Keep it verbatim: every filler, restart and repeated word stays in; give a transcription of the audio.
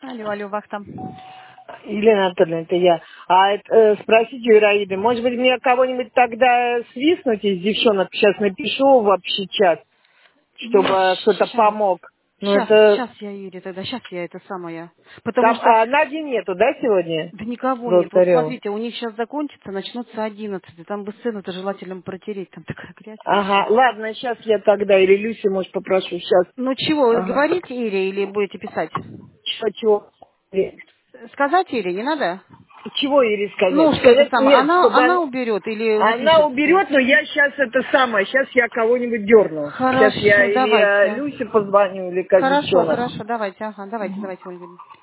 Алло, алло, вахта. Елена Анатольевна, это я. А это, э, спросите у Ираиды, может быть, мне кого-нибудь тогда свистнуть из девчонок? Сейчас напишу в общий чат, Ну, чтобы кто-то сейчас. помог. Ну, Сейчас, это... сейчас я Ире тогда, сейчас я это самое. Потому Там, что, а Нади нету, да, сегодня? да никого нет. Вот Золотарева. смотрите, у них сейчас закончится, начнутся одиннадцать. И там бы сцену-то желательно протереть, там такая грязь Ага, вообще. ладно, сейчас я тогда, или Люси, может, попрошу сейчас. Ну чего, вы Ага. говорите Ире или будете писать? Чего, чего? Сказать Ире не надо? Чего Ире сказать? Ну, что это Сказать самое, нет, она, чтобы она она... уберет или Она выпишет все. уберет, но я сейчас это самое, сейчас я кого-нибудь дерну. Сейчас я Хорошо, или э, давайте. Люсе позвоню, или как Хорошо, девчонок. хорошо, давайте, ага, давайте, давайте, Ольга.